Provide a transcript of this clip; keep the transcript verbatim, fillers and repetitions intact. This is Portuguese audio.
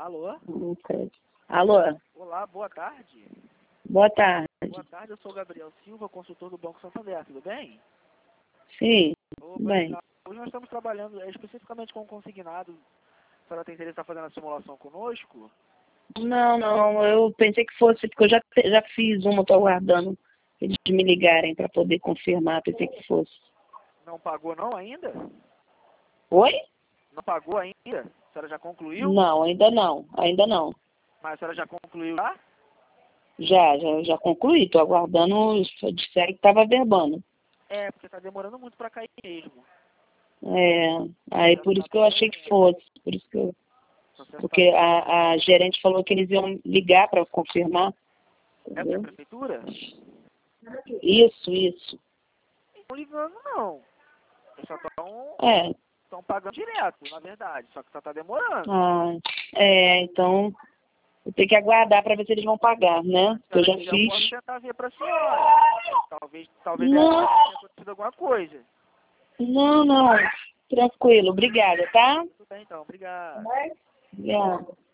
Alô? Ok. Alô? Olá, boa tarde. Boa tarde. Boa tarde, eu sou o Gabriel Silva, consultor do Banco Santander, tudo bem? Sim, Opa, bem. legal. Hoje nós estamos trabalhando é, especificamente com o consignado. A senhora tem interesse em estar fazendo a simulação conosco? Não, não, eu pensei que fosse, porque eu já, te- já fiz uma, estou aguardando eles me ligarem para poder confirmar, pensei que fosse. Não pagou não ainda? Oi? Não pagou ainda? A senhora já concluiu? Não, ainda não, ainda não. Mas a senhora já concluiu lá? Já, já, já concluí, estou aguardando, só disseram que estava verbando. É, porque está demorando muito para cair mesmo. É, aí por isso que eu achei que fosse, por isso que eu, O processo porque tá... a, a gerente falou que eles iam ligar para confirmar, É para a entendeu? prefeitura? Isso, isso. Não estão ligando não. Eles só estão É, estão pagando direto, na verdade. Só que só está demorando. ah, é, então eu tenho que aguardar para ver se eles vão pagar, né? Se Que eu ela já quiser, eu fiz. posso tentar ver para a senhora. Talvez, talvez Não, tenha acontecido alguma coisa. não, não. Tranquilo, obrigada, tá? Tudo bem, então. Obrigado. Obrigada.